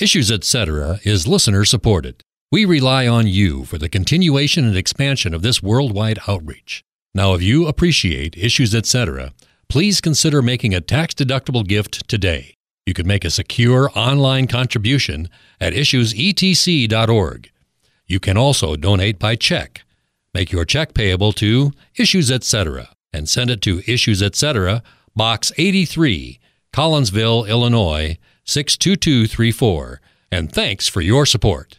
Issues Etc. is listener supported. We rely on you for the continuation and expansion of this worldwide outreach. Now, if you appreciate Issues Etc., please consider making a tax-deductible gift today. You can make a secure online contribution at issuesetc.org. You can also donate by check. Make your check payable to Issues Etc. and send it to Issues Etc., Box 83, Collinsville, Illinois, 62234. And thanks for your support.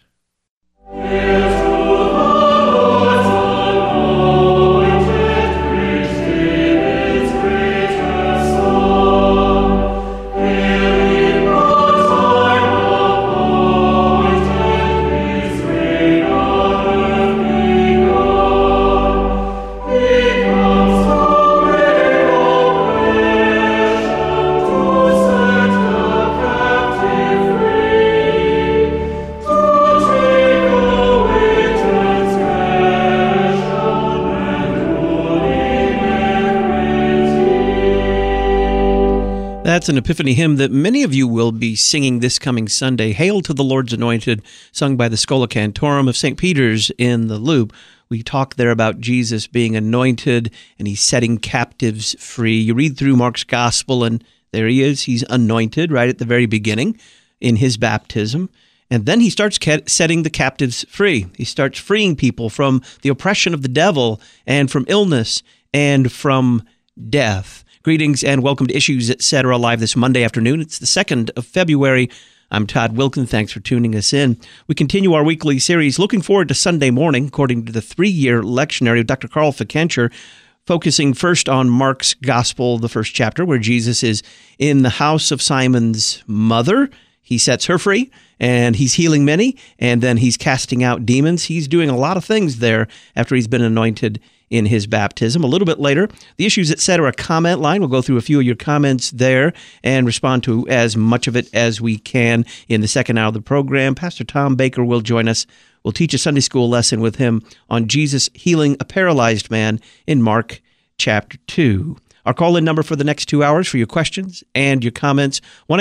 That's an Epiphany hymn that many of you will be singing this coming Sunday. Hail to the Lord's Anointed, sung by the Schola Cantorum of St. Peter's in the Loop. We talk there about Jesus being anointed and he's setting captives free. You read through Mark's gospel and there he is. He's anointed right at the very beginning in his baptism. And then he starts setting the captives free. He starts freeing people from the oppression of the devil and from illness and from death. Greetings and welcome to Issues Etc. live this Monday afternoon. It's the 2nd of February. I'm Todd Wilkin. Thanks for tuning us in. We continue our weekly series, looking forward to Sunday morning, according to the 3-year lectionary of Dr. Carl Fikencher, focusing first on Mark's Gospel, the first chapter, where Jesus is in the house of Simon's mother. He sets her free, and he's healing many, and then he's casting out demons. He's doing a lot of things there after he's been anointed in his baptism. A little bit later, the Issues Etc. comment line. We'll go through a few of your comments there and respond to as much of it as we can in the second hour of the program. Pastor Tom Baker will join us. We'll teach a Sunday school lesson with him on Jesus healing a paralyzed man in Mark chapter 2. Our call-in number for the next 2 hours for your questions and your comments,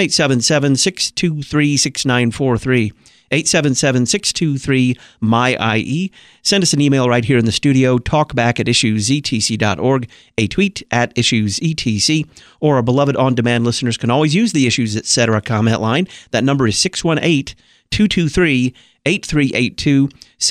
1-877-623-6943. 877-623-MY-IE. Send us an email right here in the studio, talkback@issuesetc.org, a tweet at issuesetc, or our beloved on-demand listeners can always use the Issues Etc. comment line. That number is 618-223-8382,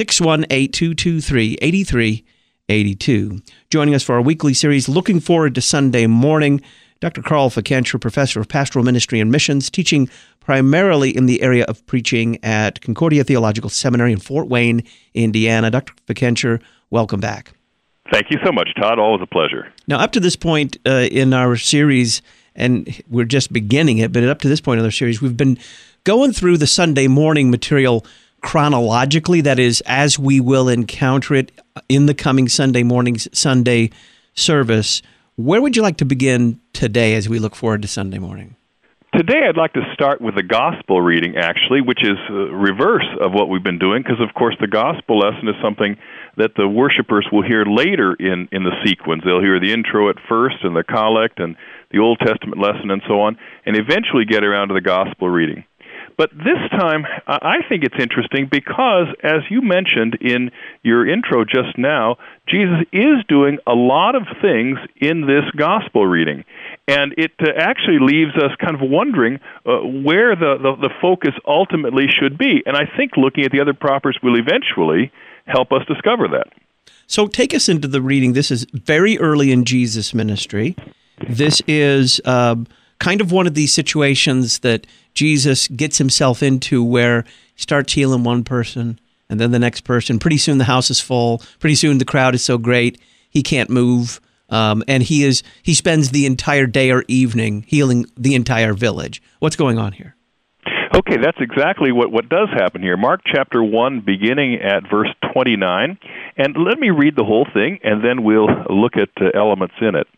618-223-8382. Joining us for our weekly series, looking forward to Sunday morning, Dr. Carl Fikencher, professor of pastoral ministry and missions, teaching primarily in the area of preaching at Concordia Theological Seminary in Fort Wayne, Indiana. Dr. Fikencher, welcome back. Thank you so much, Todd. Always a pleasure. Now, up to this point in our series, and we're just beginning it, but up to this point in our series, we've been going through the Sunday morning material chronologically, that is, as we will encounter it in the coming Sunday morning's Sunday service. Where would you like to begin today as we look forward to Sunday morning? Today I'd like to start with the gospel reading, actually, which is reverse of what we've been doing, because, of course, the gospel lesson is something that the worshipers will hear later in the sequence. They'll hear the intro at first and the collect and the Old Testament lesson and so on, and eventually get around to the gospel reading. But this time, I think it's interesting because, as you mentioned in your intro just now, Jesus is doing a lot of things in this gospel reading. And it actually leaves us kind of wondering where the focus ultimately should be. And I think looking at the other propers will eventually help us discover that. So take us into the reading. This is very early in Jesus' ministry. This is kind of one of these situations that Jesus gets himself into where he starts healing one person and then the next person. Pretty soon the house is full. Pretty soon the crowd is so great he can't move. And he spends the entire day or evening healing the entire village. What's going on here? Okay, that's exactly what does happen here. Mark chapter 1, beginning at verse 29. And let me read the whole thing, and then we'll look at elements in it.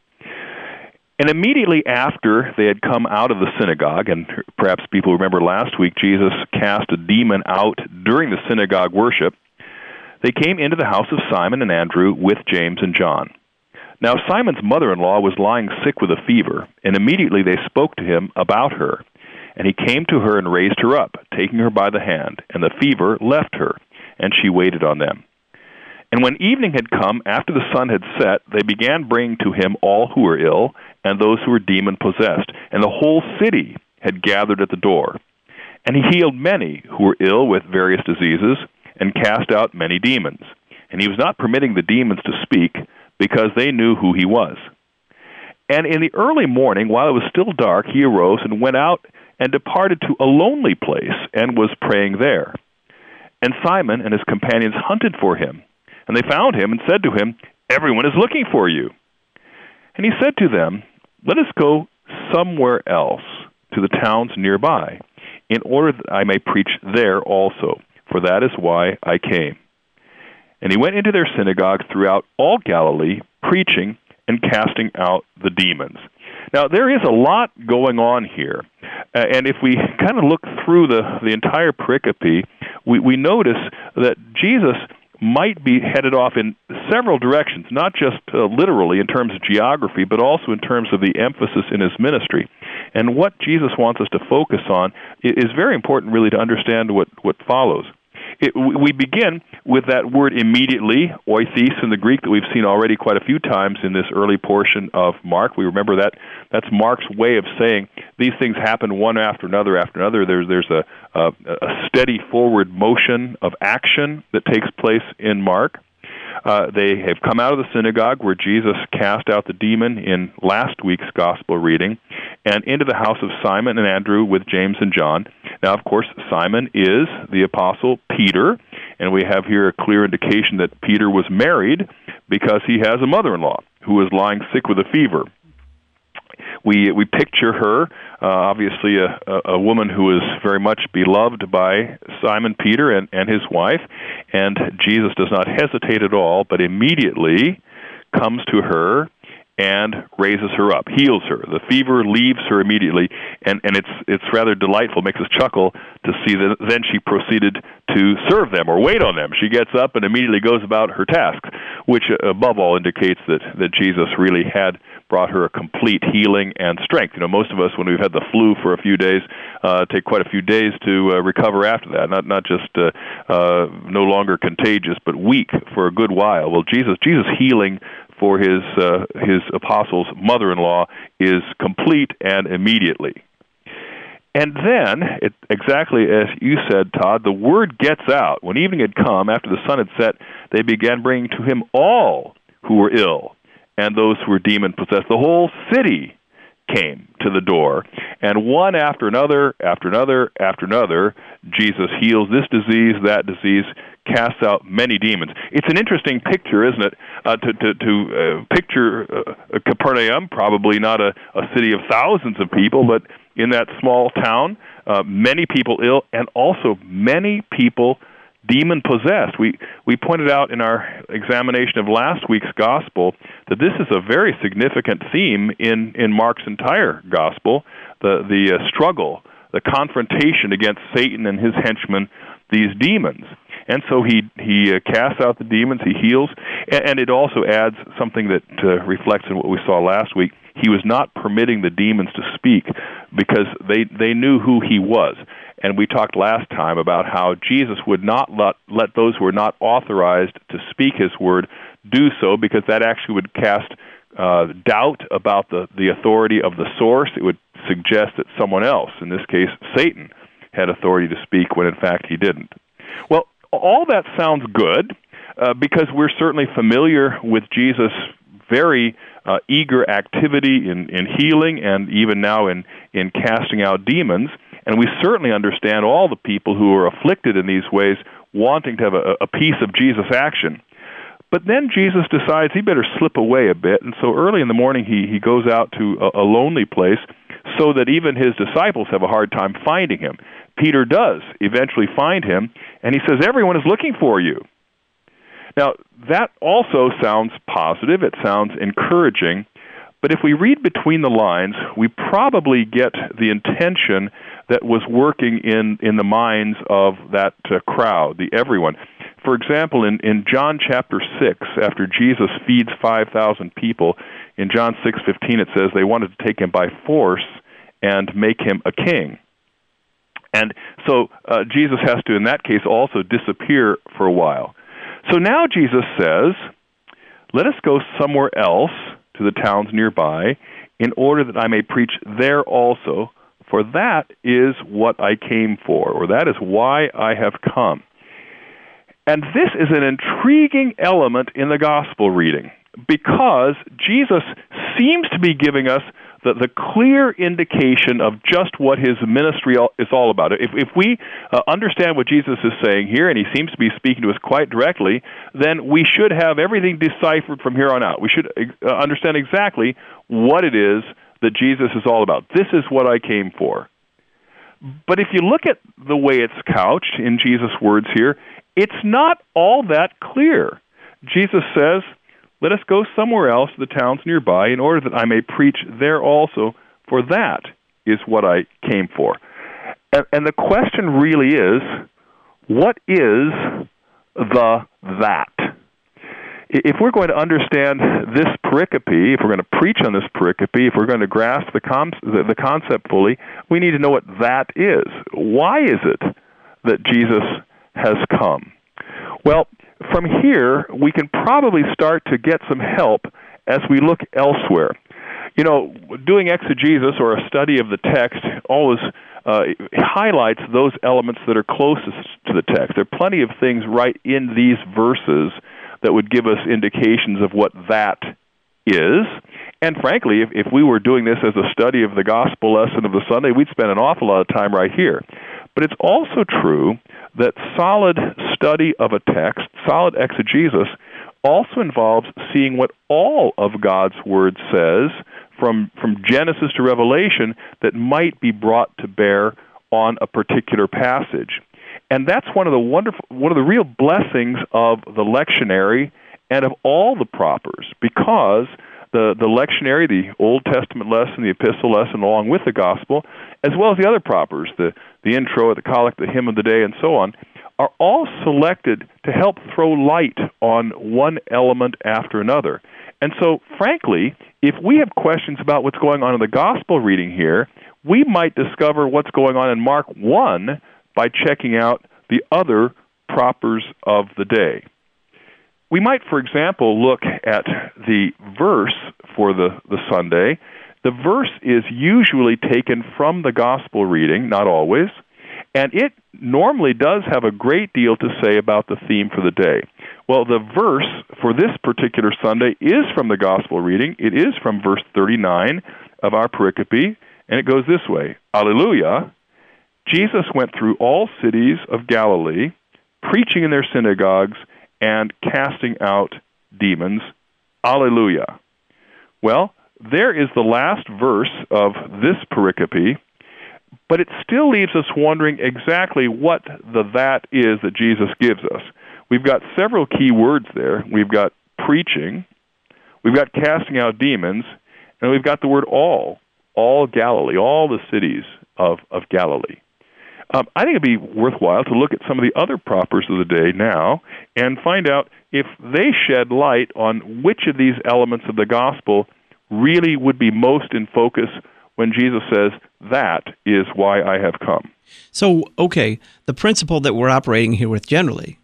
And immediately after they had come out of the synagogue, and perhaps people remember last week Jesus cast a demon out during the synagogue worship, they came into the house of Simon and Andrew with James and John. Now Simon's mother-in-law was lying sick with a fever, and immediately they spoke to him about her. And he came to her and raised her up, taking her by the hand, and the fever left her, and she waited on them. And when evening had come, after the sun had set, they began bringing to him all who were ill, and those who were demon-possessed, and the whole city had gathered at the door. And he healed many who were ill with various diseases, and cast out many demons. And he was not permitting the demons to speak, because they knew who he was. And in the early morning, while it was still dark, he arose and went out and departed to a lonely place, and was praying there. And Simon and his companions hunted for him, and they found him and said to him, "Everyone is looking for you." And he said to them, "Let us go somewhere else, to the towns nearby, in order that I may preach there also, for that is why I came." And he went into their synagogue throughout all Galilee, preaching and casting out the demons. Now, there is a lot going on here. And if we kind of look through the entire pericope, we notice that Jesus might be headed off in several directions, not just literally in terms of geography, but also in terms of the emphasis in his ministry. And what Jesus wants us to focus on is very important, really, to understand what follows. We begin with that word immediately, oithis in the Greek, that we've seen already quite a few times in this early portion of Mark. We remember that that's Mark's way of saying these things happen one after another after another. There's a steady forward motion of action that takes place in Mark. They have come out of the synagogue where Jesus cast out the demon in last week's gospel reading, and into the house of Simon and Andrew with James and John. Now, of course, Simon is the apostle Peter, and we have here a clear indication that Peter was married because he has a mother-in-law who is lying sick with a fever. We picture her, obviously a woman who is very much beloved by Simon Peter and his wife, and Jesus does not hesitate at all, but immediately comes to her and raises her up, heals her. The fever leaves her immediately, and it's rather delightful, makes us chuckle to see that then she proceeded to serve them or wait on them. She gets up and immediately goes about her tasks, which above all indicates that Jesus really had brought her a complete healing and strength. You know, most of us, when we've had the flu for a few days, take quite a few days to recover after that, not just no longer contagious, but weak for a good while. Well, Jesus' healing for his apostle's mother-in-law is complete and immediately. And then, exactly as you said, Todd, the word gets out. When evening had come, after the sun had set, they began bringing to him all who were ill and those who were demon-possessed. The whole city came to the door, and one after another, Jesus heals this disease, that disease, casts out many demons. It's an interesting picture, isn't it? To picture Capernaum, probably not a city of thousands of people, but in that small town, many people ill, and also many people demon-possessed. We pointed out in our examination of last week's gospel that this is a very significant theme in Mark's entire gospel, the struggle, the confrontation against Satan and his henchmen, these demons. And so he casts out the demons, he heals, and it also adds something that reflects on what we saw last week. He was not permitting the demons to speak because they knew who he was. And we talked last time about how Jesus would not let those who were not authorized to speak his word do so, because that actually would cast doubt about the authority of the source. It would suggest that someone else, in this case Satan, had authority to speak when in fact he didn't. Well, all that sounds good because we're certainly familiar with Jesus' very eager activity in healing and even now in casting out demons. And we certainly understand all the people who are afflicted in these ways wanting to have a piece of Jesus' action. But then Jesus decides he better slip away a bit, and so early in the morning he goes out to a lonely place so that even his disciples have a hard time finding him. Peter does eventually find him, and he says, "Everyone is looking for you." Now, that also sounds positive, it sounds encouraging, but if we read between the lines, we probably get the intention that was working in the minds of that crowd, the everyone. For example, in John chapter 6, after Jesus feeds 5,000 people, in John 6:15 it says they wanted to take him by force and make him a king. And so Jesus has to, in that case, also disappear for a while. So now Jesus says, let us go somewhere else to the towns nearby in order that I may preach there also, for that is what I came for, or that is why I have come. And this is an intriguing element in the gospel reading, because Jesus seems to be giving us the clear indication of just what his ministry is all about. If we understand what Jesus is saying here, and he seems to be speaking to us quite directly, then we should have everything deciphered from here on out. We should understand exactly what it is that Jesus is all about. This is what I came for. But if you look at the way it's couched in Jesus' words here, it's not all that clear. Jesus says, let us go somewhere else to the towns nearby in order that I may preach there also, for that is what I came for. And the question really is, what is the that? If we're going to understand this pericope, if we're going to preach on this pericope, if we're going to grasp the concept fully, we need to know what that is. Why is it that Jesus has come? Well, from here, we can probably start to get some help as we look elsewhere. You know, doing exegesis or a study of the text always highlights those elements that are closest to the text. There are plenty of things right in these verses that would give us indications of what that is. And frankly, if we were doing this as a study of the gospel lesson of the Sunday, we'd spend an awful lot of time right here. But it's also true that solid study of a text, solid exegesis, also involves seeing what all of God's Word says from Genesis to Revelation that might be brought to bear on a particular passage. And that's one of the real blessings of the lectionary and of all the propers, because the lectionary, the Old Testament lesson, the epistle lesson, along with the gospel, as well as the other propers, the intro, the collect, the hymn of the day, and so on, are all selected to help throw light on one element after another. And so, frankly, if we have questions about what's going on in the gospel reading here, we might discover what's going on in Mark 1 by checking out the other propers of the day. We might, for example, look at the verse for the Sunday. The verse is usually taken from the gospel reading, not always, and it normally does have a great deal to say about the theme for the day. Well, the verse for this particular Sunday is from the gospel reading. It is from verse 39 of our pericope, and it goes this way: Alleluia, Jesus went through all cities of Galilee, preaching in their synagogues and casting out demons. Alleluia. Well, there is the last verse of this pericope, but it still leaves us wondering exactly what that is that Jesus gives us. We've got several key words there. We've got preaching, we've got casting out demons, and we've got the word all Galilee, all the cities of Galilee. I think it'd be worthwhile to look at some of the other propers of the day now and find out if they shed light on which of these elements of the gospel really would be most in focus when Jesus says, that is why I have come. So, okay, the principle that we're operating here with generally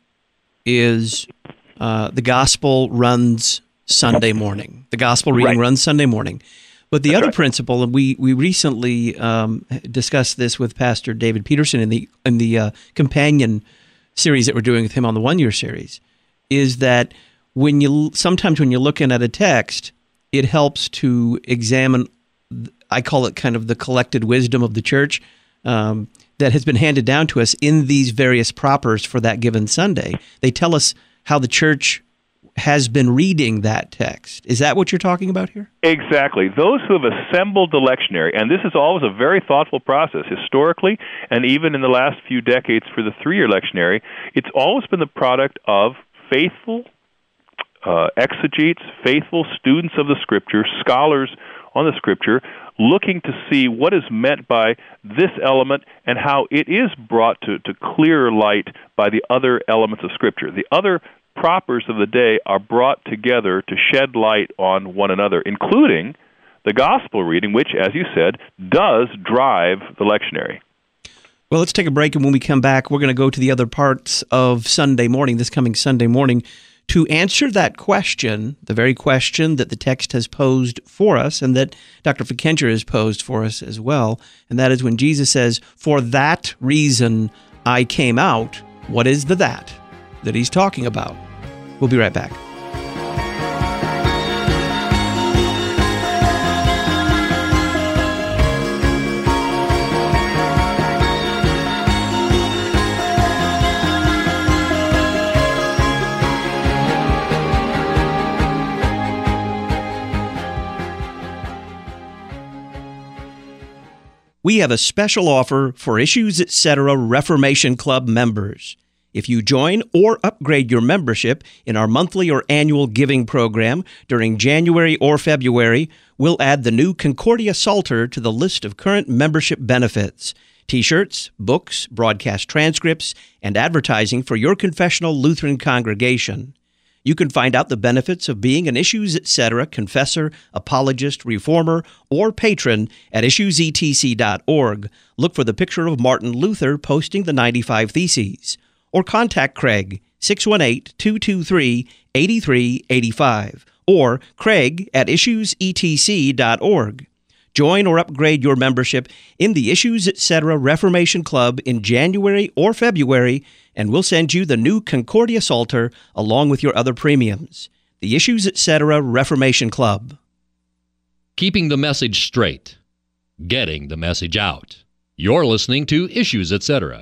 is the gospel runs Sunday morning. The gospel reading runs Sunday morning. But the other principle, and we recently discussed this with Pastor David Peterson in the companion series that we're doing with him on the 1-year series, is that sometimes when you're looking at a text, it helps to examine, I call it kind of the collected wisdom of the church that has been handed down to us in these various propers for that given Sunday. They tell us how the church has been reading that text. Is that what you're talking about here? Exactly. Those who have assembled the lectionary, and this is always a very thoughtful process, historically, and even in the last few decades for the 3-year lectionary, it's always been the product of faithful exegetes, faithful students of the Scripture, scholars on the Scripture, looking to see what is meant by this element and how it is brought to clearer light by the other elements of Scripture. The other propers of the day are brought together to shed light on one another, including the gospel reading, which, as you said, does drive the lectionary. Well, let's take a break, and when we come back, we're going to go to the other parts of Sunday morning, this coming Sunday morning, to answer that question, the very question that the text has posed for us and that Dr. Fickenscher has posed for us as well, and that is when Jesus says, "For that reason I came out," what is the that he's talking about? We'll be right back. We have a special offer for Issues Etc. Reformation Club members. If you join or upgrade your membership in our monthly or annual giving program during January or February, we'll add the new Concordia Psalter to the list of current membership benefits: T-shirts, books, broadcast transcripts, and advertising for your confessional Lutheran congregation. You can find out the benefits of being an Issues Etc. confessor, apologist, reformer, or patron at issuesetc.org. Look for the picture of Martin Luther posting the 95 Theses. Or contact Craig, 618-223-8385, or Craig at issuesetc.org. Join or upgrade your membership in the Issues Etc. Reformation Club in January or February, and we'll send you the new Concordia Psalter along with your other premiums. The Issues Etc. Reformation Club. Keeping the message straight. Getting the message out. You're listening to Issues Etc.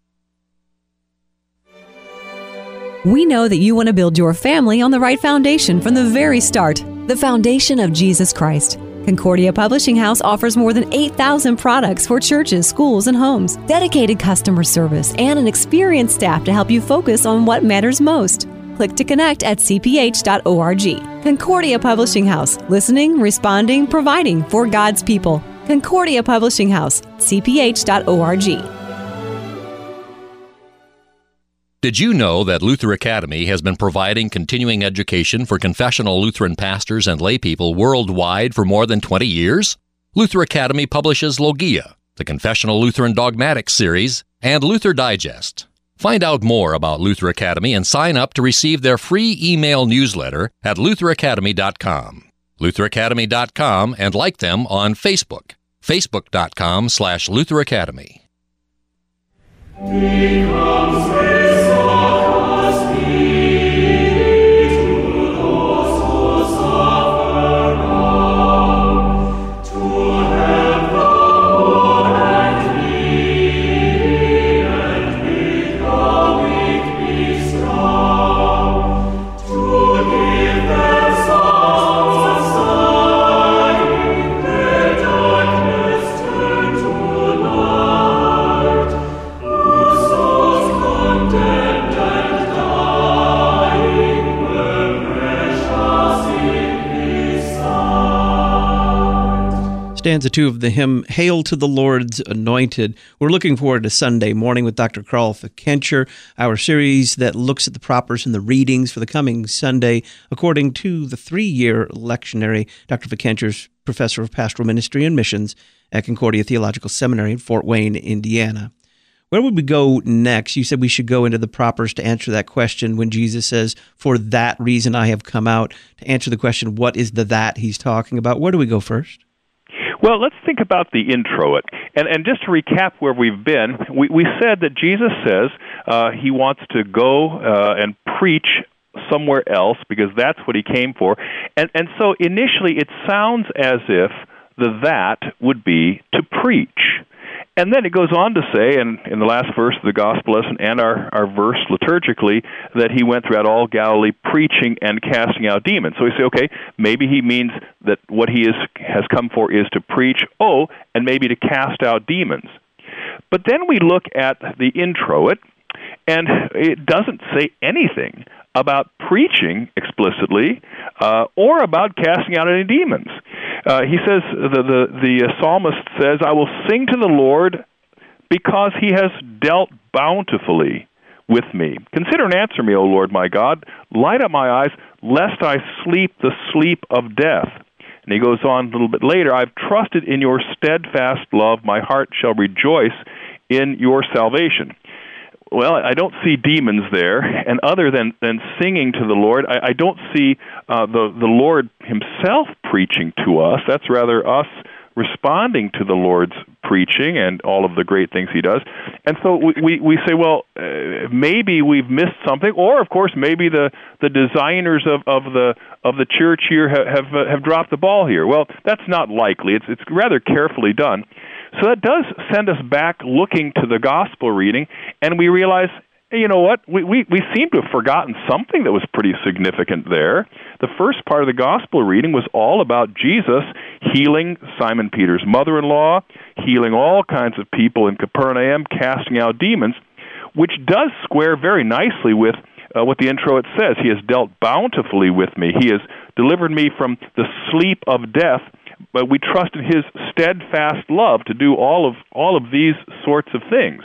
We know that you want to build your family on the right foundation from the very start, the foundation of Jesus Christ. Concordia Publishing House offers more than 8,000 products for churches, schools, and homes, dedicated customer service, and an experienced staff to help you focus on what matters most. Click to connect at cph.org. Concordia Publishing House, listening, responding, providing for God's people. Concordia Publishing House, cph.org. Did you know that Luther Academy has been providing continuing education for confessional Lutheran pastors and laypeople worldwide for more than 20 years? Luther Academy publishes Logia, the Confessional Lutheran Dogmatics series, and Luther Digest. Find out more about Luther Academy and sign up to receive their free email newsletter at lutheracademy.com. lutheracademy.com, and like them on Facebook, facebook.com/Luther Academy. Stanza 2 of the hymn, Hail to the Lord's Anointed. We're looking forward to Sunday morning with Dr. Carl Fickenscher, our series that looks at the propers and the readings for the coming Sunday according to the 3-year lectionary. Dr. Fickenscher's professor of pastoral ministry and missions at Concordia Theological Seminary in Fort Wayne, Indiana. Where would we go next? You said we should go into the propers to answer that question when Jesus says, "For that reason I have come out," to answer the question, what is the that he's talking about? Where do we go first? Well, let's think about the introit. And just to recap where we've been, we said that Jesus says he wants to go and preach somewhere else because that's what he came for. And so initially it sounds as if that would be to preach. And then it goes on to say, and in the last verse of the gospel lesson and our verse liturgically, that he went throughout all Galilee preaching and casting out demons. So we say, okay, maybe he means that what he has come for is to preach, and maybe to cast out demons. But then we look at the introit, and it doesn't say anything about preaching explicitly or about casting out any demons. He says, the psalmist says, "I will sing to the Lord because he has dealt bountifully with me. Consider and answer me, O Lord my God. Light up my eyes, lest I sleep the sleep of death." And he goes on a little bit later, "I've trusted in your steadfast love. My heart shall rejoice in your salvation. Well, I don't see demons there, and other than singing to the Lord, I don't see the Lord himself preaching to us. That's rather us responding to the Lord's preaching and all of the great things he does. And so we say, well, maybe we've missed something, or of course maybe the designers of the church here have dropped the ball here. Well, that's not likely. It's rather carefully done. So that does send us back looking to the gospel reading, and we realize, you know what, we seem to have forgotten something that was pretty significant there. The first part of the gospel reading was all about Jesus healing Simon Peter's mother-in-law, healing all kinds of people in Capernaum, casting out demons, which does square very nicely with what the intro it says. He has dealt bountifully with me. He has delivered me from the sleep of death, but we trust in his steadfast love to do all of these sorts of things.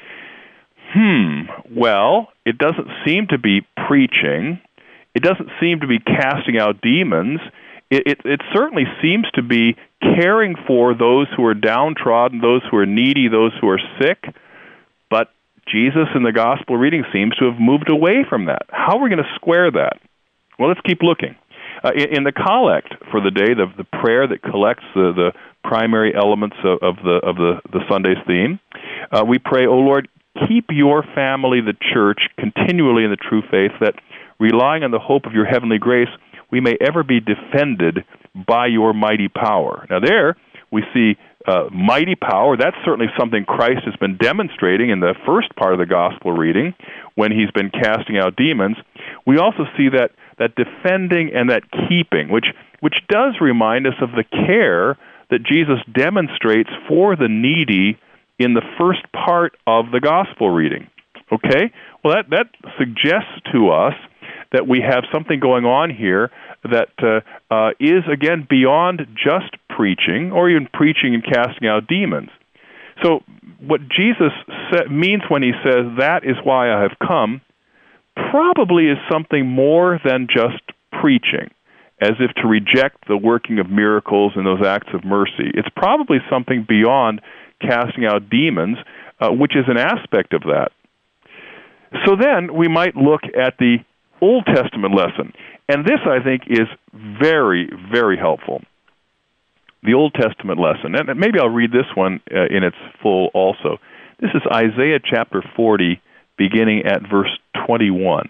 Well, it doesn't seem to be preaching. It doesn't seem to be casting out demons. It certainly seems to be caring for those who are downtrodden, those who are needy, those who are sick. But Jesus in the gospel reading seems to have moved away from that. How are we going to square that? Well, let's keep looking. In the collect for the day, the prayer that collects the primary elements of the Sunday's theme, we pray, O Lord, keep your family, the church, continually in the true faith, that relying on the hope of your heavenly grace, we may ever be defended by your mighty power. Now there we see mighty power. That's certainly something Christ has been demonstrating in the first part of the gospel reading when he's been casting out demons. We also see that defending and that keeping, which does remind us of the care that Jesus demonstrates for the needy in the first part of the gospel reading. Okay? Well, that suggests to us that we have something going on here that is, again, beyond just preaching or even preaching and casting out demons. So what Jesus means when he says, that is why I have come, probably is something more than just preaching, as if to reject the working of miracles and those acts of mercy. It's probably something beyond casting out demons, which is an aspect of that. So then we might look at the Old Testament lesson, and this, I think, is very, very helpful. The Old Testament lesson, and maybe I'll read this one in its full also. This is Isaiah chapter 40, beginning at verse 21.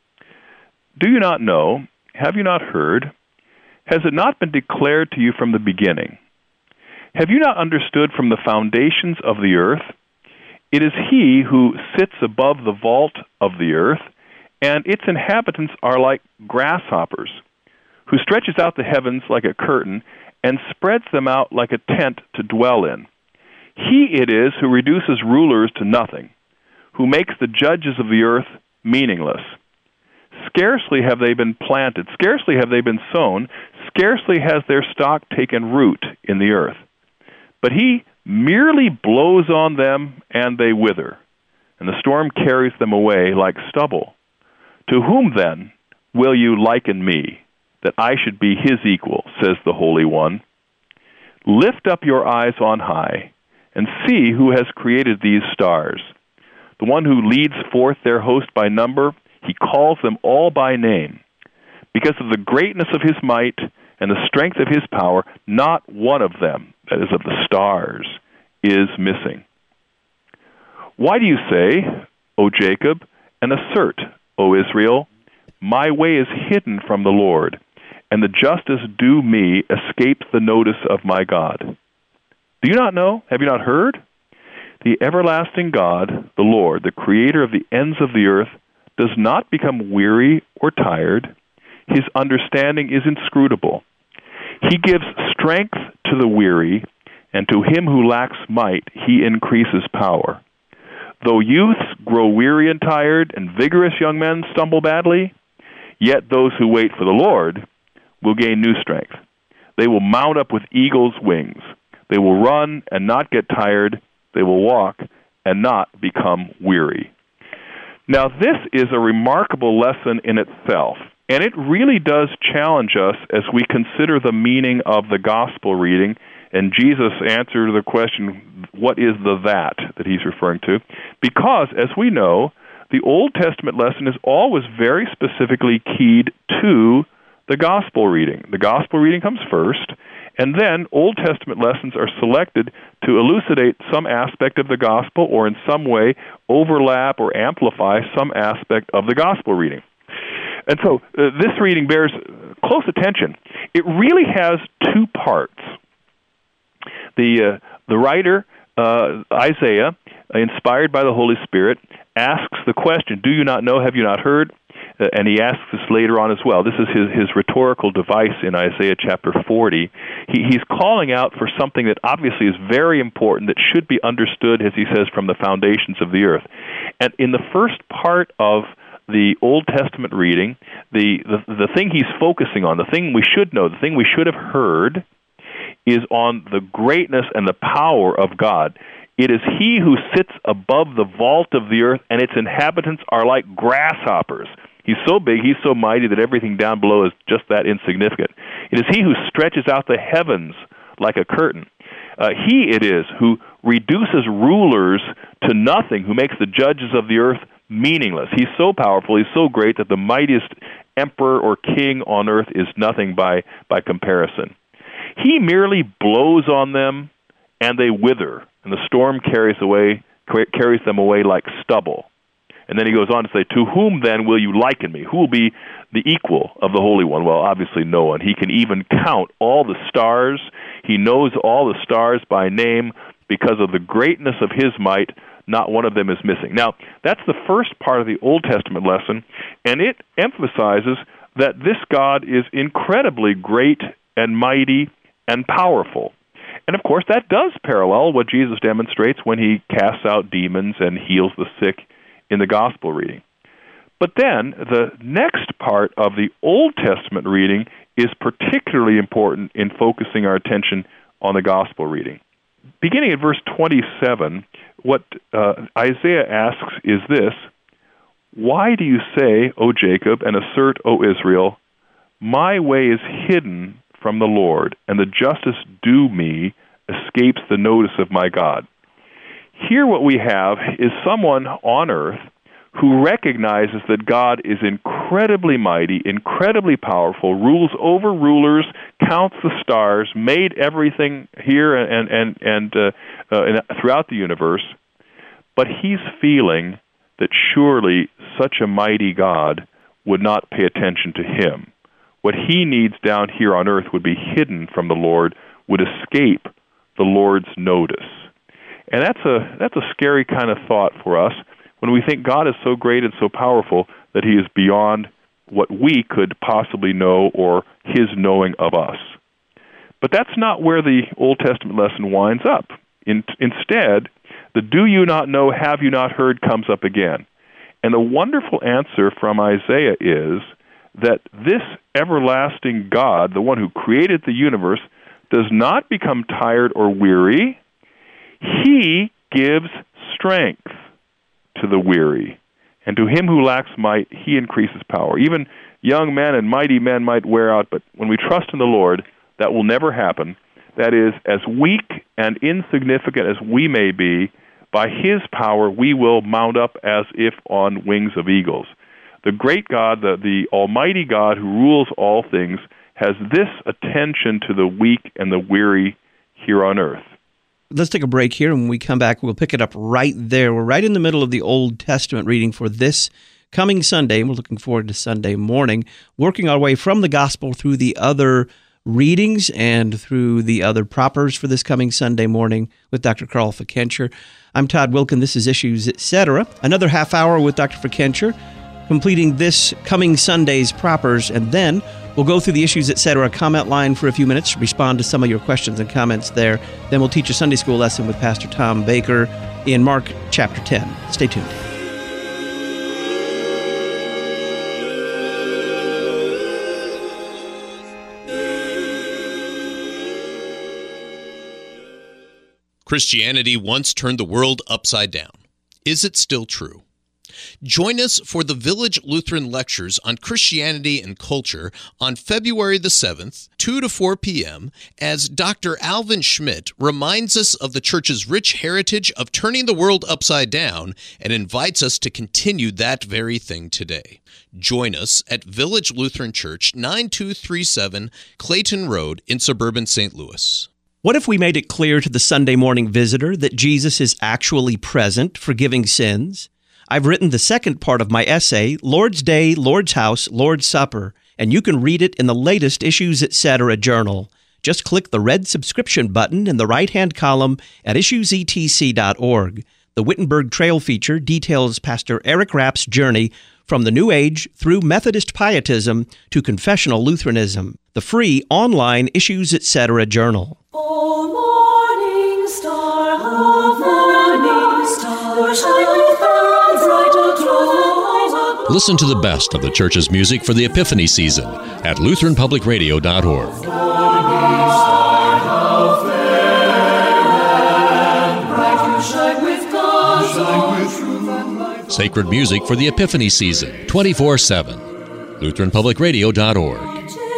Do you not know? Have you not heard? Has it not been declared to you from the beginning? Have you not understood from the foundations of the earth? It is he who sits above the vault of the earth, and its inhabitants are like grasshoppers, who stretches out the heavens like a curtain and spreads them out like a tent to dwell in. He it is who reduces rulers to nothing, who makes the judges of the earth meaningless. Scarcely have they been planted, scarcely have they been sown, scarcely has their stock taken root in the earth. But he merely blows on them, and they wither, and the storm carries them away like stubble. To whom, then, will you liken me, that I should be his equal, says the Holy One? Lift up your eyes on high, and see who has created these stars. The one who leads forth their host by number, he calls them all by name. Because of the greatness of his might and the strength of his power, not one of them, that is, of the stars, is missing. Why do you say, O Jacob, and assert, O Israel, my way is hidden from the Lord, and the justice due me escapes the notice of my God? Do you not know? Have you not heard? The everlasting God, the Lord, the creator of the ends of the earth, does not become weary or tired. His understanding is inscrutable. He gives strength to the weary, and to him who lacks might, he increases power. Though youths grow weary and tired, and vigorous young men stumble badly, yet those who wait for the Lord will gain new strength. They will mount up with eagle's wings. They will run and not get tired. They will walk and not become weary. Now, this is a remarkable lesson in itself, and it really does challenge us as we consider the meaning of the gospel reading And Jesus answered the question, what is the that he's referring to? Because, as we know, the Old Testament lesson is always very specifically keyed to the gospel reading. The gospel reading comes first, and then Old Testament lessons are selected to elucidate some aspect of the gospel or in some way overlap or amplify some aspect of the gospel reading. And so this reading bears close attention. It really has two parts. The writer, Isaiah, inspired by the Holy Spirit, asks the question, do you not know, have you not heard? And he asks this later on as well. This is his rhetorical device in Isaiah chapter 40. He's calling out for something that obviously is very important, that should be understood, as he says, from the foundations of the earth. And in the first part of the Old Testament reading, the thing he's focusing on, the thing we should know, the thing we should have heard, is on the greatness and the power of God. It is He who sits above the vault of the earth, and its inhabitants are like grasshoppers. He's so big, He's so mighty that everything down below is just that insignificant. It is He who stretches out the heavens like a curtain. He it is who reduces rulers to nothing, who makes the judges of the earth meaningless. He's so powerful, He's so great that the mightiest emperor or king on earth is nothing by comparison. He merely blows on them, and they wither, and the storm carries them away like stubble. And then he goes on to say, to whom then will you liken me? Who will be the equal of the Holy One? Well, obviously no one. He can even count all the stars. He knows all the stars by name. Because of the greatness of His might, not one of them is missing. Now, that's the first part of the Old Testament lesson, and it emphasizes that this God is incredibly great and mighty and powerful. And of course, that does parallel what Jesus demonstrates when He casts out demons and heals the sick in the gospel reading. But then, the next part of the Old Testament reading is particularly important in focusing our attention on the gospel reading. Beginning at verse 27, what Isaiah asks is this: why do you say, O Jacob, and assert, O Israel, my way is hidden from the Lord, and the justice due me escapes the notice of my God? Here what we have is someone on earth who recognizes that God is incredibly mighty, incredibly powerful, rules over rulers, counts the stars, made everything here and throughout the universe, but he's feeling that surely such a mighty God would not pay attention to him. What he needs down here on earth would be hidden from the Lord, would escape the Lord's notice. And that's a scary kind of thought for us when we think God is so great and so powerful that He is beyond what we could possibly know or His knowing of us. But that's not where the Old Testament lesson winds up. Instead, the do you not know, have you not heard comes up again. And the wonderful answer from Isaiah is that this everlasting God, the one who created the universe, does not become tired or weary. He gives strength to the weary, and to him who lacks might, He increases power. Even young men and mighty men might wear out, but when we trust in the Lord, that will never happen. That is, as weak and insignificant as we may be, by His power we will mount up as if on wings of eagles. The great God, the almighty God who rules all things, has this attention to the weak and the weary here on earth. Let's take a break here, and when we come back, we'll pick it up right there. We're right in the middle of the Old Testament reading for this coming Sunday, and we're looking forward to Sunday morning, working our way from the Gospel through the other readings and through the other propers for this coming Sunday morning with Dr. Carl Fickenscher. I'm Todd Wilken. This is Issues, Etc. Another half hour with Dr. Fickenscher, completing this coming Sunday's propers, and then we'll go through the Issues, Etc. comment line for a few minutes, respond to some of your questions and comments there. Then we'll teach a Sunday school lesson with Pastor Tom Baker in Mark chapter 10. Stay tuned. Christianity once turned the world upside down. Is it still true? Join us for the Village Lutheran Lectures on Christianity and Culture on February the 7th, 2 to 4 p.m., as Dr. Alvin Schmidt reminds us of the Church's rich heritage of turning the world upside down and invites us to continue that very thing today. Join us at Village Lutheran Church, 9237 Clayton Road in suburban St. Louis. What if we made it clear to the Sunday morning visitor that Jesus is actually present, forgiving sins? I've written the second part of my essay, Lord's Day, Lord's House, Lord's Supper, and you can read it in the latest Issues Etc. journal. Just click the red subscription button in the right-hand column at issuesetc.org. The Wittenberg Trail feature details Pastor Eric Rapp's journey from the New Age through Methodist pietism to confessional Lutheranism. The free online Issues Etc. journal. O morning star, shine bright aglow. Listen to the best of the Church's music for the Epiphany season at LutheranPublicRadio.org. Sacred music for the Epiphany season, 24/7. LutheranPublicRadio.org.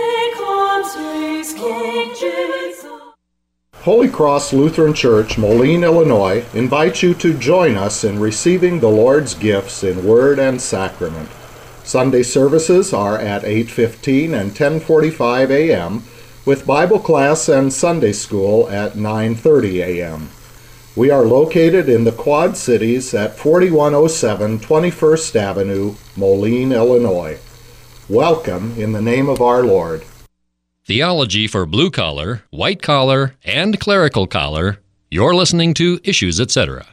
Holy Cross Lutheran Church, Moline, Illinois, invites you to join us in receiving the Lord's gifts in word and sacrament. Sunday services are at 8:15 and 10:45 a.m., with Bible class and Sunday school at 9:30 a.m. We are located in the Quad Cities at 4107 21st Avenue, Moline, Illinois. Welcome in the name of our Lord. Theology for blue collar, white collar, and clerical collar. You're listening to Issues Etc.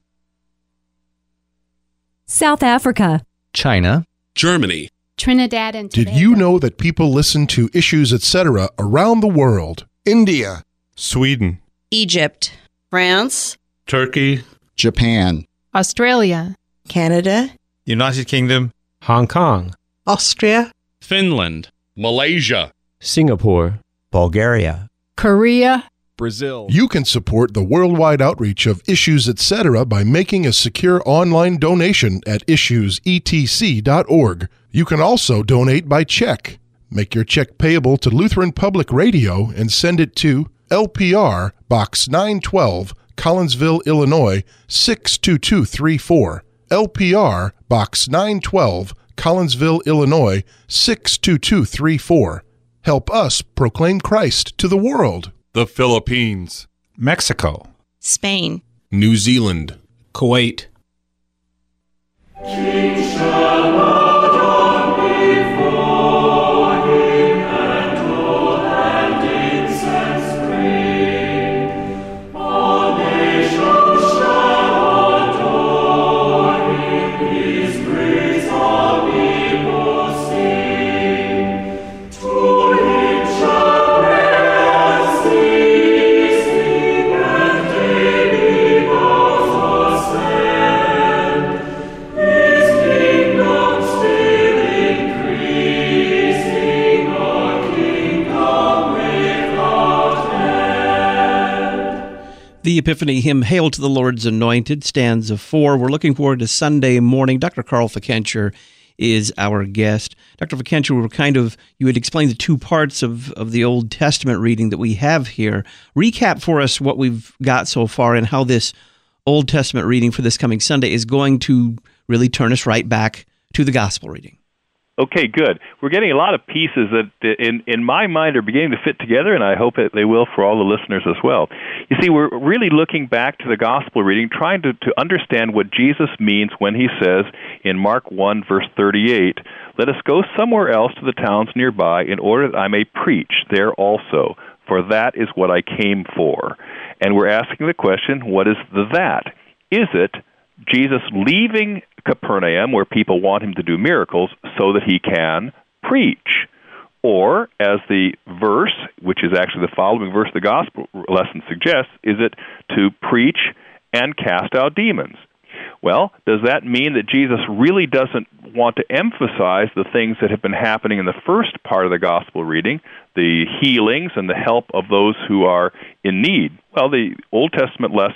South Africa, China, Germany, Trinidad and Tobago. Did you know that people listen to Issues Etc. around the world? India, Sweden, Egypt, France, Turkey, Japan, Australia, Canada, United Kingdom, Hong Kong, Austria, Finland, Malaysia, Singapore, Bulgaria, Korea, Brazil. You can support the worldwide outreach of Issues Etc. by making a secure online donation at issuesetc.org. You can also donate by check. Make your check payable to Lutheran Public Radio and send it to LPR Box 912, Collinsville, Illinois 62234. LPR Box 912, Collinsville, Illinois 62234. Help us proclaim Christ to the world. the Philippines, Mexico, Spain, New Zealand, Kuwait. The Epiphany hymn, Hail to the Lord's Anointed, stanza 4. We're looking forward to Sunday morning. Dr. Carl Fikentscher is our guest. Dr. Fikentscher, you had explained the two parts of the Old Testament reading that we have here. Recap for us what we've got so far and how this Old Testament reading for this coming Sunday is going to really turn us right back to the Gospel reading. Okay, good. We're getting a lot of pieces that, in my mind, are beginning to fit together, and I hope that they will for all the listeners as well. You see, we're really looking back to the Gospel reading, trying to understand what Jesus means when he says in Mark 1, verse 38, "Let us go somewhere else to the towns nearby in order that I may preach there also, for that is what I came for." And we're asking the question, what is the that? Is it Jesus leaving Capernaum, where people want him to do miracles, so that he can preach? Or, as the verse, which is actually the following verse the gospel lesson suggests, is it to preach and cast out demons? Well, does that mean that Jesus really doesn't want to emphasize the things that have been happening in the first part of the gospel reading, the healings and the help of those who are in need? Well, the Old Testament lesson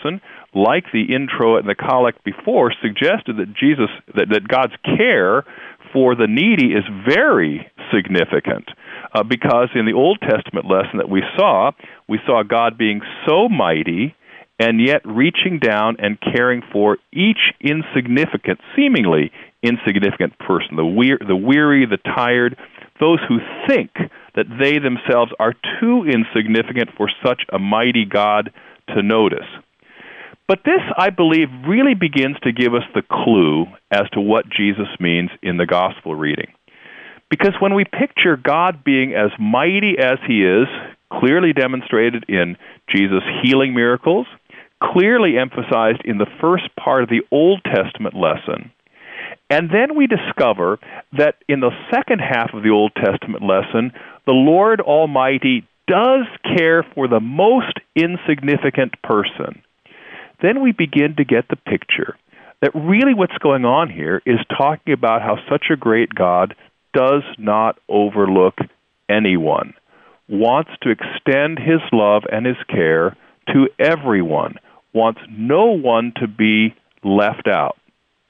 like the intro and the collect before, suggested that that God's care for the needy is very significant. Because in the Old Testament lesson that we saw God being so mighty and yet reaching down and caring for each insignificant, seemingly insignificant person, the weary, the tired, those who think that they themselves are too insignificant for such a mighty God to notice. But this, I believe, really begins to give us the clue as to what Jesus means in the gospel reading. Because when we picture God being as mighty as he is, clearly demonstrated in Jesus' healing miracles, clearly emphasized in the first part of the Old Testament lesson, and then we discover that in the second half of the Old Testament lesson, the Lord Almighty does care for the most insignificant person, then we begin to get the picture that really what's going on here is talking about how such a great God does not overlook anyone, wants to extend his love and his care to everyone, wants no one to be left out.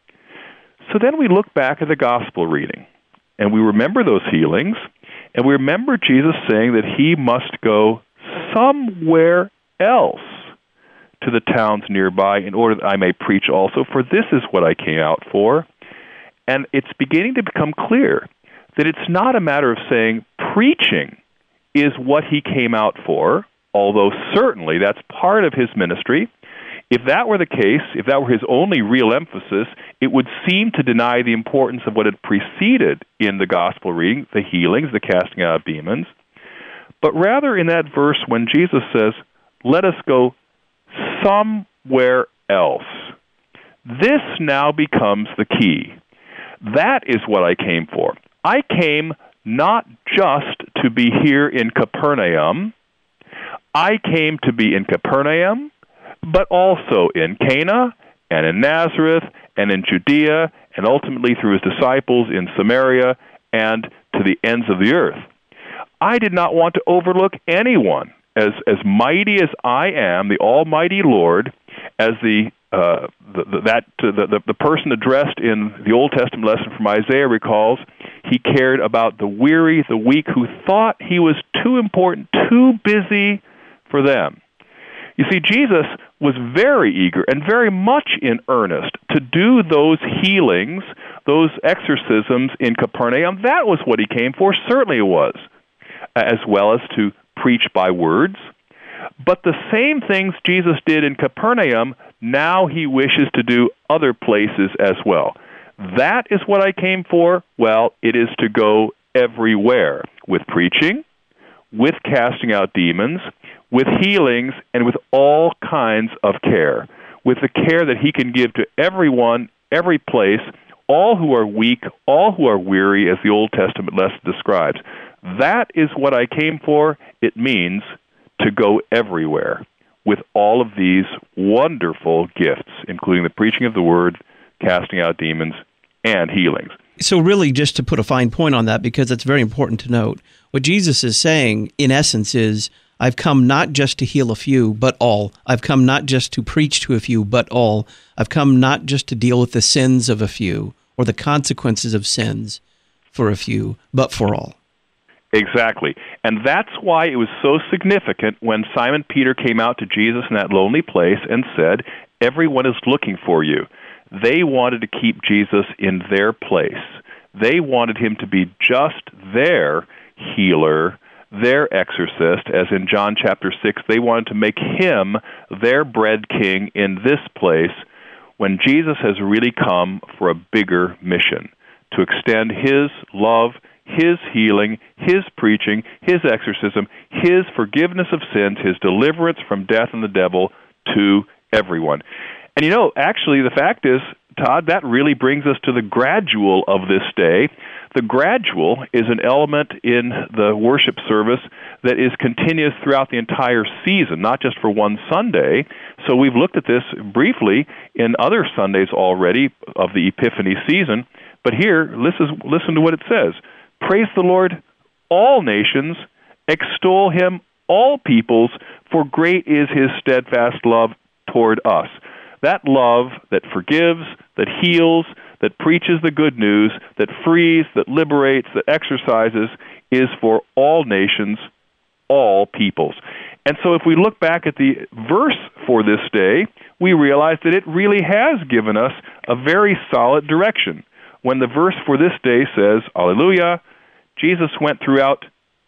So then we look back at the gospel reading, and we remember those healings, and we remember Jesus saying that he must go somewhere else to the towns nearby in order that I may preach also, for this is what I came out for. And it's beginning to become clear that it's not a matter of saying preaching is what he came out for, although certainly that's part of his ministry. If that were the case, if that were his only real emphasis, it would seem to deny the importance of what had preceded in the gospel reading, the healings, the casting out of demons. But rather in that verse when Jesus says, let us go somewhere else, this now becomes the key. That is what I came for. I came not just to be here in Capernaum. I came to be in Capernaum, but also in Cana and in Nazareth and in Judea and ultimately through his disciples in Samaria and to the ends of the earth. I did not want to overlook anyone. As mighty as I am, the Almighty Lord, as the person addressed in the Old Testament lesson from Isaiah recalls, he cared about the weary, the weak, who thought he was too important, too busy for them. You see, Jesus was very eager and very much in earnest to do those healings, those exorcisms in Capernaum. That was what he came for, certainly it was, as well as to preach by words. But the same things Jesus did in Capernaum, now he wishes to do other places as well. That is what I came for. Well, it is to go everywhere with preaching, with casting out demons, with healings, and with all kinds of care, with the care that he can give to everyone, every place, all who are weak, all who are weary, as the Old Testament lesson describes. That is what I came for. It means to go everywhere with all of these wonderful gifts, including the preaching of the word, casting out demons, and healings. So really, just to put a fine point on that, because it's very important to note, what Jesus is saying, in essence, is, I've come not just to heal a few, but all. I've come not just to preach to a few, but all. I've come not just to deal with the sins of a few, or the consequences of sins for a few, but for all. Exactly. And that's why it was so significant when Simon Peter came out to Jesus in that lonely place and said, everyone is looking for you. They wanted to keep Jesus in their place. They wanted him to be just their healer, their exorcist, as in John chapter 6. They wanted to make him their bread king in this place, when Jesus has really come for a bigger mission, to extend his love, his healing, his preaching, his exorcism, his forgiveness of sins, his deliverance from death and the devil to everyone. And you know, actually, the fact is, Todd, that really brings us to the gradual of this day. The gradual is an element in the worship service that is continuous throughout the entire season, not just for one Sunday. So we've looked at this briefly in other Sundays already of the Epiphany season. But here, listen to what it says. Praise the Lord, all nations, extol him, all peoples, for great is his steadfast love toward us. That love that forgives, that heals, that preaches the good news, that frees, that liberates, that exercises, is for all nations, all peoples. And so if we look back at the verse for this day, we realize that it really has given us a very solid direction. When the verse for this day says, Alleluia, Jesus went throughout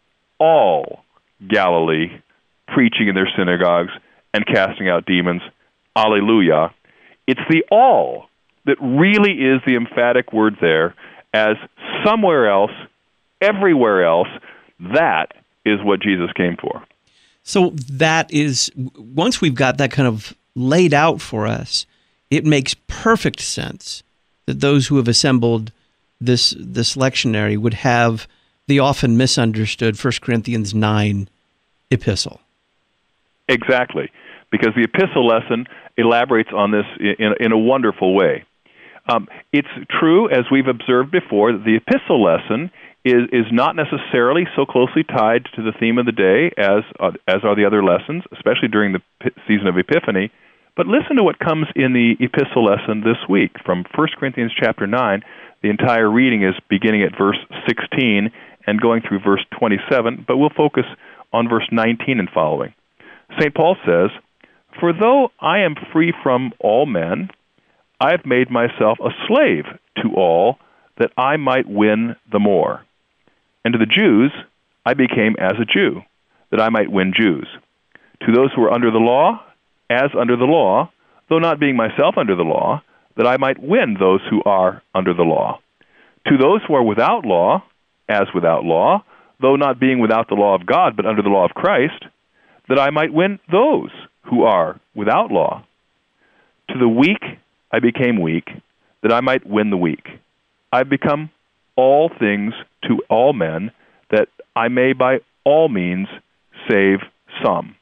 all Galilee, preaching in their synagogues and casting out demons. Alleluia. It's the all that really is the emphatic word there, as somewhere else, everywhere else, that is what Jesus came for. So that is, once we've got that kind of laid out for us, it makes perfect sense that those who have assembled this lectionary would have the often misunderstood 1 Corinthians 9 epistle. Exactly, because the epistle lesson elaborates on this in a wonderful way. It's true, as we've observed before, that the epistle lesson is not necessarily so closely tied to the theme of the day as are the other lessons, especially during the season of Epiphany. But listen to what comes in the epistle lesson this week from 1 Corinthians chapter 9. The entire reading is beginning at verse 16 and going through verse 27, but we'll focus on verse 19 and following. St. Paul says, "For though I am free from all men, I have made myself a slave to all, that I might win the more. And to the Jews I became as a Jew, that I might win Jews. To those who are under the law, as under the law, though not being myself under the law, that I might win those who are under the law. To those who are without law, as without law, though not being without the law of God, but under the law of Christ, that I might win those who are without law. To the weak I became weak, that I might win the weak. I've become all things to all men, that I may by all means save some."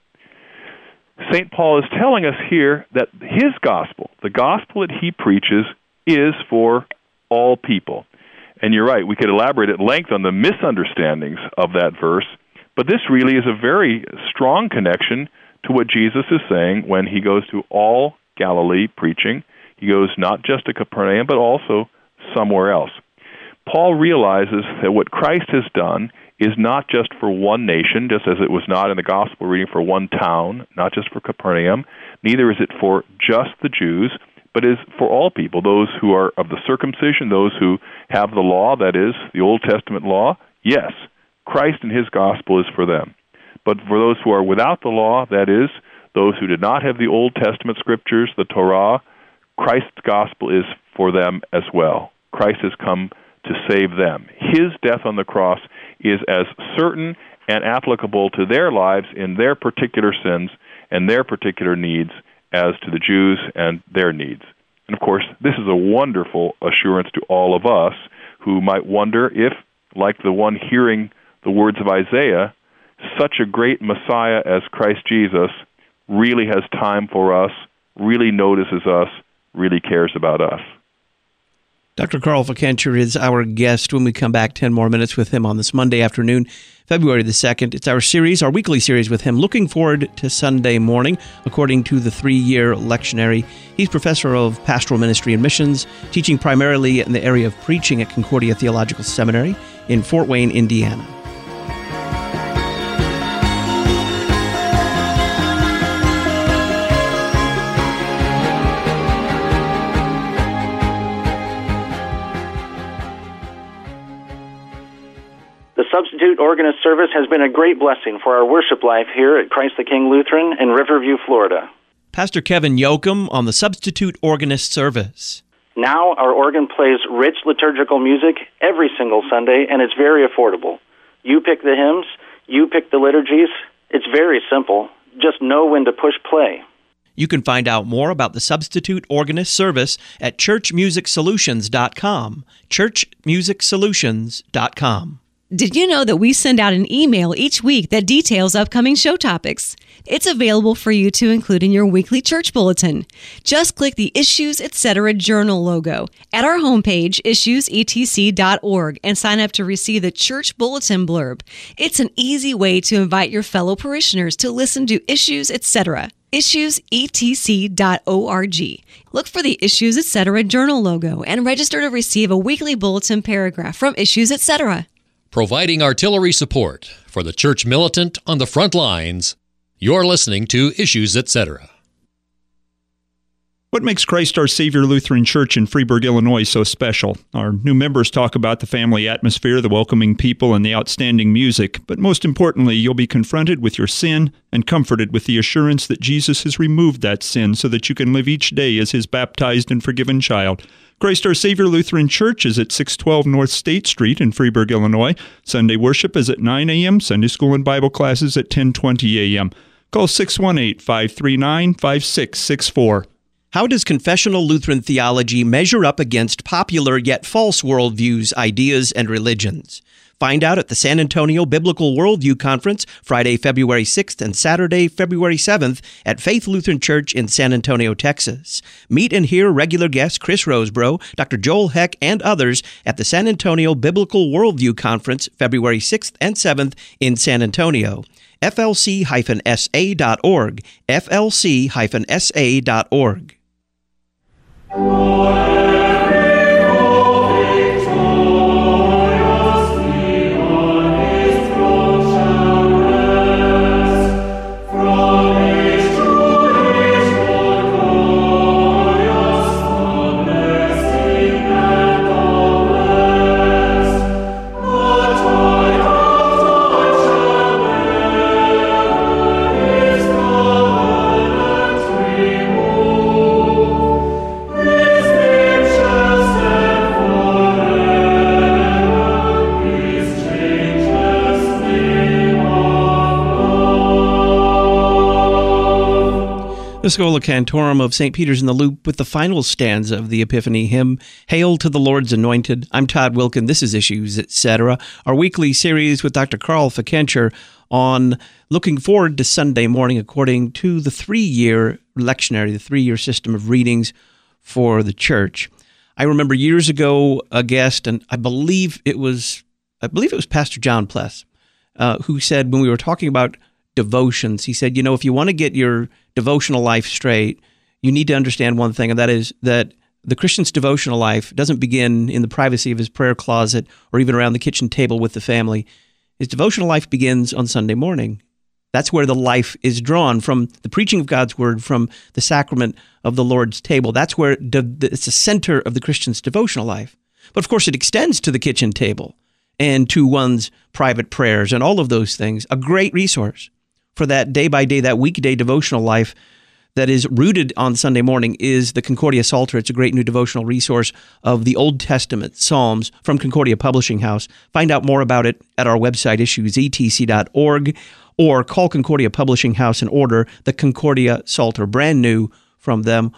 St. Paul is telling us here that his gospel, the gospel that he preaches, is for all people. And you're right, we could elaborate at length on the misunderstandings of that verse, but this really is a very strong connection to what Jesus is saying when he goes to all Galilee preaching. He goes not just to Capernaum, but also somewhere else. Paul realizes that what Christ has done is not just for one nation, just as it was not in the gospel reading for one town, not just for Capernaum. Neither is it for just the Jews, but is for all people, those who are of the circumcision, those who have the law, that is, the Old Testament law. Yes, Christ and his gospel is for them. But for those who are without the law, that is, those who did not have the Old Testament scriptures, the Torah, Christ's gospel is for them as well. Christ has come to save them. His death on the cross is as certain and applicable to their lives in their particular sins and their particular needs as to the Jews and their needs. And of course, this is a wonderful assurance to all of us who might wonder if, like the one hearing the words of Isaiah, such a great Messiah as Christ Jesus really has time for us, really notices us, really cares about us. Dr. Carl Fickenscher is our guest when we come back. 10 more minutes with him on this Monday afternoon, February the 2nd. It's our weekly series with him. Looking forward to Sunday morning, according to the 3-year lectionary. He's professor of pastoral ministry and missions, teaching primarily in the area of preaching at Concordia Theological Seminary in Fort Wayne, Indiana. The Substitute Organist service has been a great blessing for our worship life here at Christ the King Lutheran in Riverview, Florida. Pastor Kevin Yoakum on the Substitute Organist service. Now our organ plays rich liturgical music every single Sunday, and it's very affordable. You pick the hymns, you pick the liturgies. It's very simple. Just know when to push play. You can find out more about the Substitute Organist service at churchmusicsolutions.com. churchmusicsolutions.com. Did you know that we send out an email each week that details upcoming show topics? It's available for you to include in your weekly church bulletin. Just click the Issues Etc. Journal logo at our homepage, issuesetc.org, and sign up to receive the church bulletin blurb. It's an easy way to invite your fellow parishioners to listen to Issues Etc. issuesetc.org. Look for the Issues Etc. journal logo and register to receive a weekly bulletin paragraph from Issues Etc. Providing artillery support for the church militant on the front lines. You're listening to Issues Etc. What makes Christ Our Savior Lutheran Church in Freeburg, Illinois so special? Our new members talk about the family atmosphere, the welcoming people, and the outstanding music. But most importantly, you'll be confronted with your sin and comforted with the assurance that Jesus has removed that sin so that you can live each day as His baptized and forgiven child. Christ Our Savior Lutheran Church is at 612 North State Street in Freeburg, Illinois. Sunday worship is at 9 a.m., Sunday school and Bible classes at 10:20 a.m. Call 618-539-5664. How does confessional Lutheran theology measure up against popular yet false worldviews, ideas, and religions? Find out at the San Antonio Biblical Worldview Conference, Friday, February 6th and Saturday, February 7th at Faith Lutheran Church in San Antonio, Texas. Meet and hear regular guests Chris Rosebrough, Dr. Joel Heck, and others at the San Antonio Biblical Worldview Conference, February 6th and 7th in San Antonio. FLC-SA.org, FLC-SA.org. The Schola Cantorum of St. Peter's in the Loop with the final stanza of the Epiphany hymn, Hail to the Lord's Anointed. I'm Todd Wilkin. This is Issues, Etc., our weekly series with Dr. Carl Fikencher on looking forward to Sunday morning according to the three-year lectionary, the three-year system of readings for the church. I remember years ago a guest, and I believe it was Pastor John Pless, who said when we were talking about devotions, he said, if you want to get your devotional life straight, you need to understand one thing, and that is that the Christian's devotional life doesn't begin in the privacy of his prayer closet or even around the kitchen table with the family. His devotional life begins on Sunday morning. That's where the life is drawn from the preaching of God's word, from the sacrament of the Lord's table. That's where it's the center of the Christian's devotional life. But of course, it extends to the kitchen table and to one's private prayers and all of those things. A great resource for that day-by-day, that weekday devotional life that is rooted on Sunday morning is the Concordia Psalter. It's a great new devotional resource of the Old Testament Psalms from Concordia Publishing House. Find out more about it at our website, issuesetc.org, or call Concordia Publishing House and order the Concordia Psalter, brand new from them,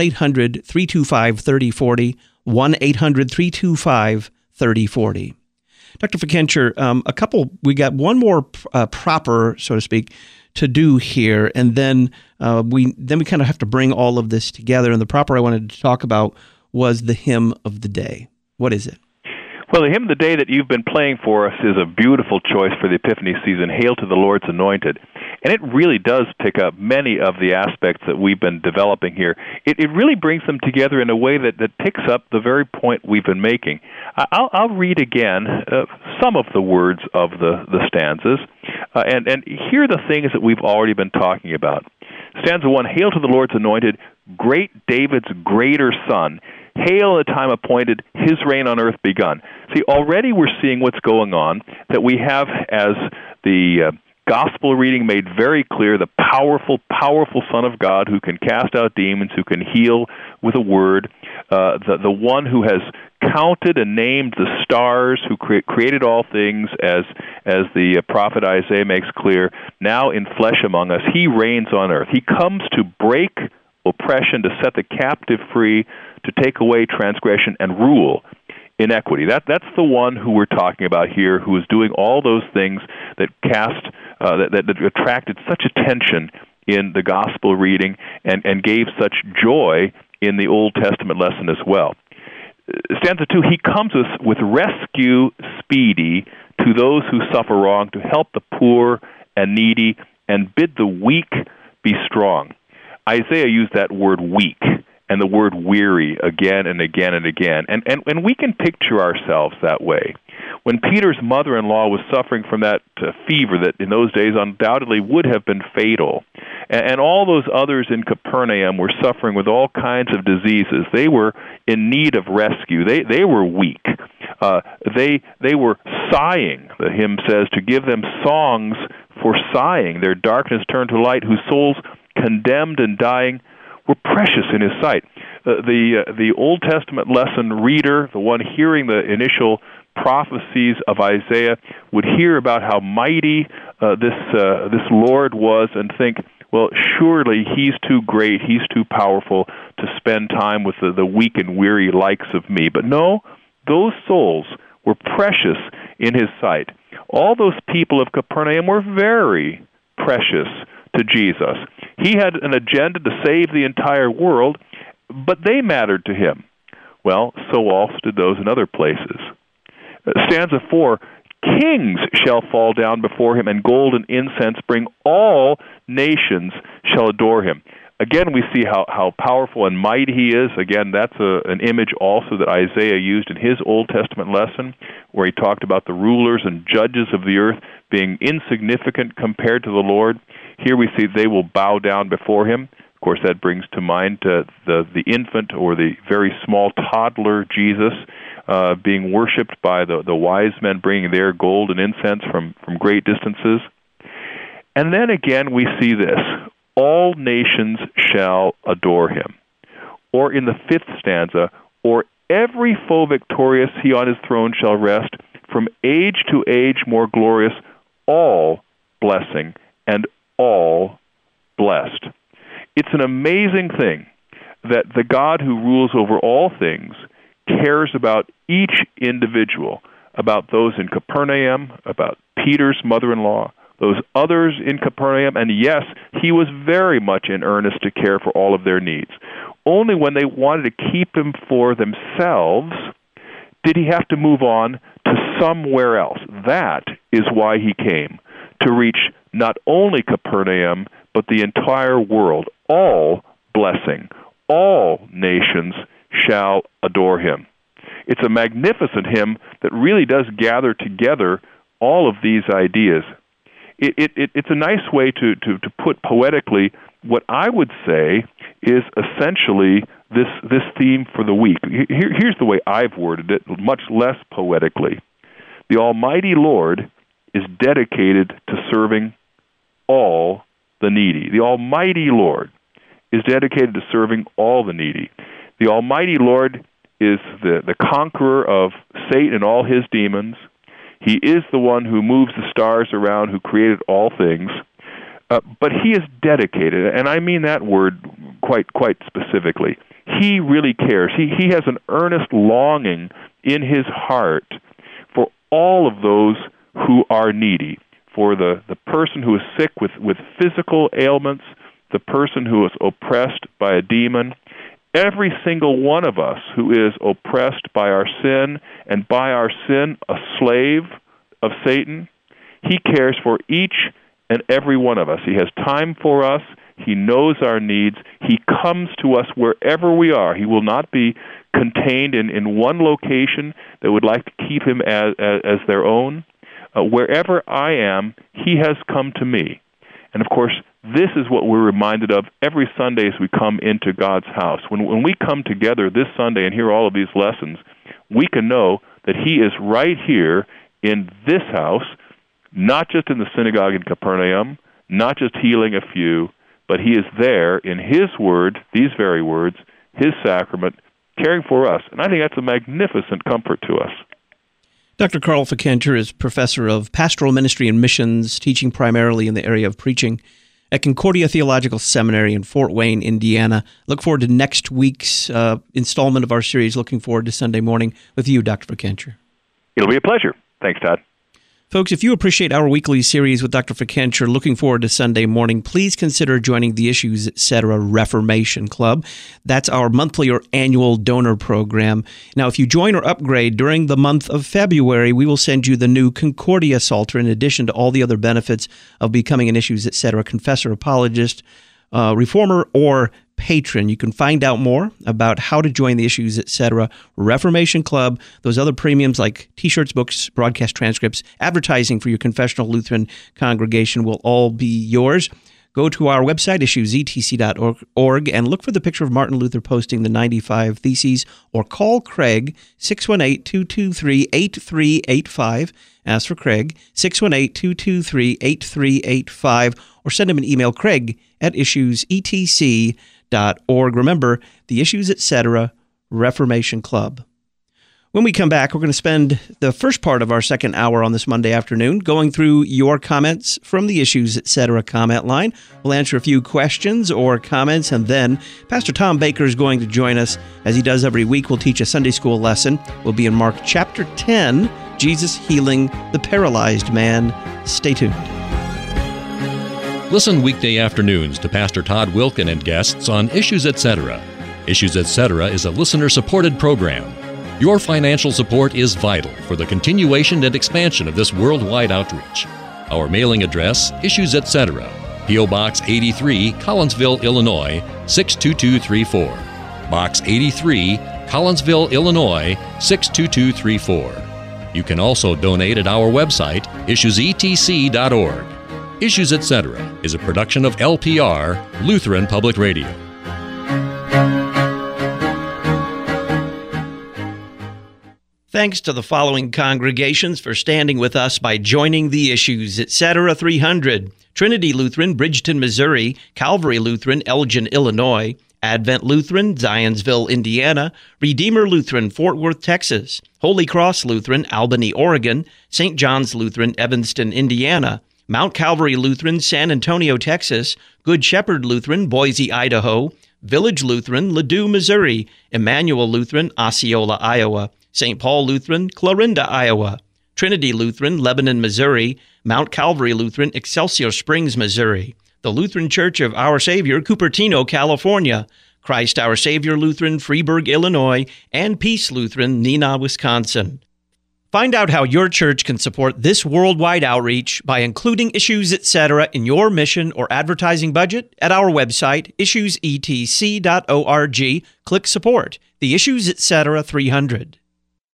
1-800-325-3040, 1-800-325-3040. Dr. Fikencher, we got one more proper, so to speak, to do here, and then we kind of have to bring all of this together. And the proper I wanted to talk about was the hymn of the day. What is it? Well, the hymn of the day that you've been playing for us is a beautiful choice for the Epiphany season, Hail to the Lord's Anointed. And it really does pick up many of the aspects that we've been developing here. It really brings them together in a way that picks up the very point we've been making. I'll read again some of the words of the stanzas, and here are the things that we've already been talking about. Stanza 1, Hail to the Lord's Anointed, great David's greater Son. Hail in the time appointed, his reign on earth begun. See, already we're seeing what's going on, that we have, as the gospel reading made very clear, the powerful, powerful Son of God who can cast out demons, who can heal with a word, the one who has counted and named the stars, who created all things, as the prophet Isaiah makes clear, now in flesh among us. He reigns on earth. He comes to break oppression, to set the captive free, to take away transgression and rule inequity. That's the one who we're talking about here, who is doing all those things that that attracted such attention in the gospel reading and gave such joy in the Old Testament lesson as well. Stanza 2, he comes with rescue speedy to those who suffer wrong, to help the poor and needy, and bid the weak be strong. Isaiah used that word weak and the word weary again and again and again. And we can picture ourselves that way. When Peter's mother-in-law was suffering from that fever that in those days undoubtedly would have been fatal, and all those others in Capernaum were suffering with all kinds of diseases, they were in need of rescue. They were weak. They were sighing, the hymn says, to give them songs for sighing. Their darkness turned to light, whose souls condemned and dying were precious in his sight. The Old Testament lesson reader, the one hearing the initial prophecies of Isaiah, would hear about how mighty this Lord was and think, well, surely he's too great, he's too powerful to spend time with the weak and weary likes of me. But no, those souls were precious in his sight. All those people of Capernaum were very precious to Jesus. He had an agenda to save the entire world, but they mattered to him. Well, so also did those in other places. Stanza 4, kings shall fall down before him, and gold and incense bring, all nations shall adore him. Again, we see how powerful and mighty he is. Again, that's an image also that Isaiah used in his Old Testament lesson, where he talked about the rulers and judges of the earth being insignificant compared to the Lord. Here we see they will bow down before him. Of course, that brings to mind the infant or the very small toddler Jesus being worshipped by the wise men, bringing their gold and incense from great distances. And then again we see this, all nations shall adore him. Or in the 5th stanza, or every foe victorious he on his throne shall rest, from age to age more glorious, all blessing and all blessed. It's an amazing thing that the God who rules over all things cares about each individual, about those in Capernaum, about Peter's mother-in-law, those others in Capernaum, and yes, he was very much in earnest to care for all of their needs. Only when they wanted to keep him for themselves did he have to move on to somewhere else. That is why he came, to reach not only Capernaum, but the entire world. All blessing, all nations shall adore him. It's a magnificent hymn that really does gather together all of these ideas. It's a nice way to put poetically what I would say is essentially this theme for the week. Here's the way I've worded it, much less poetically. The Almighty Lord is dedicated to serving all the needy. The Almighty Lord is dedicated to serving all the needy. The Almighty Lord is the conqueror of Satan and all his demons. He is the one who moves the stars around, who created all things. But he is dedicated, and I mean that word quite specifically. He really cares. He has an earnest longing in his heart for all of those who are needy, for the person who is sick with physical ailments, the person who is oppressed by a demon, every single one of us who is oppressed by our sin, and by our sin a slave of Satan. He cares for each and every one of us. He has time for us. He knows our needs. He comes to us wherever we are. He will not be contained in one location that would like to keep him as their own. Wherever I am, he has come to me. And of course, this is what we're reminded of every Sunday as we come into God's house. When we come together this Sunday and hear all of these lessons, we can know that he is right here in this house, not just in the synagogue in Capernaum, not just healing a few, but he is there in his word, these very words, his sacrament, caring for us. And I think that's a magnificent comfort to us. Dr. Carl Fickenter is professor of pastoral ministry and missions, teaching primarily in the area of preaching at Concordia Theological Seminary in Fort Wayne, Indiana. Look forward to next week's installment of our series, Looking Forward to Sunday Morning, with you, Dr. Fickenter. It'll be a pleasure. Thanks, Todd. Folks, if you appreciate our weekly series with Dr. Fickenter, Looking Forward to Sunday Morning, please consider joining the Issues, Etc. Reformation Club. That's our monthly or annual donor program. Now, if you join or upgrade during the month of February, we will send you the new Concordia Psalter in addition to all the other benefits of becoming an Issues, Etc. confessor apologist. reformer or patron. You can find out more about how to join the Issues, Etc. Reformation Club, those other premiums like t-shirts, books, broadcast transcripts, advertising for your confessional Lutheran congregation will all be yours. Go to our website, issuesetc.org, and look for the picture of Martin Luther posting the 95 Theses, or call Craig, 618-223-8385. Ask for Craig, 618-223-8385, or send him an email, craig@issuesetc.org. Remember, the Issues, Etc. Reformation Club. When we come back, we're going to spend the first part of our second hour on this Monday afternoon going through your comments from the Issues, Etc. comment line. We'll answer a few questions or comments, and then Pastor Tom Baker is going to join us, as he does every week. We'll teach a Sunday school lesson. We'll be in Mark chapter 10, Jesus healing the paralyzed man. Stay tuned. Listen weekday afternoons to Pastor Todd Wilken and guests on Issues, Etc. Issues, Etc. is a listener-supported program. Your financial support is vital for the continuation and expansion of this worldwide outreach. Our mailing address, Issues, Etc., P.O. Box 83, Collinsville, Illinois, 62234. Box 83, Collinsville, Illinois, 62234. You can also donate at our website, issuesetc.org. Issues, Etc. is a production of LPR, Lutheran Public Radio. Thanks to the following congregations for standing with us by joining the Issues, Etc. 300. Trinity Lutheran, Bridgeton, Missouri. Calvary Lutheran, Elgin, Illinois. Advent Lutheran, Zionsville, Indiana. Redeemer Lutheran, Fort Worth, Texas. Holy Cross Lutheran, Albany, Oregon. St. John's Lutheran, Evanston, Indiana. Mount Calvary Lutheran, San Antonio, Texas. Good Shepherd Lutheran, Boise, Idaho. Village Lutheran, Ladue, Missouri. Emmanuel Lutheran, Osceola, Iowa. St. Paul Lutheran, Clarinda, Iowa. Trinity Lutheran, Lebanon, Missouri. Mount Calvary Lutheran, Excelsior Springs, Missouri. The Lutheran Church of Our Savior, Cupertino, California. Christ Our Savior Lutheran, Freeburg, Illinois. And Peace Lutheran, Neenah, Wisconsin. Find out how your church can support this worldwide outreach by including Issues, Etc. in your mission or advertising budget at our website, issuesetc.org. Click Support, the Issues, Etc. 300.